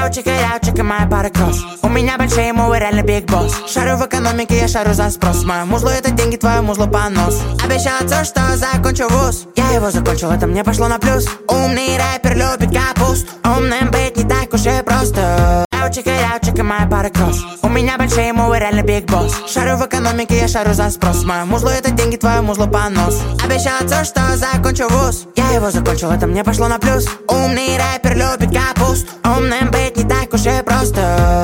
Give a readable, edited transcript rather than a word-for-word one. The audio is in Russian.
Яучик и моя пара кросс. У меня большие мувы, реально биг босс. Шарю в экономике, я шарю за спрос. Мое музло это деньги, твое музло понос. Обещал отцу, что закончу вуз. Я его закончил, это мне пошло на плюс. Умный рэпер любит капусту. Умным быть не так уж и просто. Яучик и моя пара кросс. У меня большие мувы, реально биг босс. Шарю в экономике, я шарю за спрос. Мое музло это деньги, твое музло понос. Обещал отцу, что закончу вуз. Я его закончил, это мне пошло на плюс. Умный рэпер любит капусту. Умным быть не так уж и просто.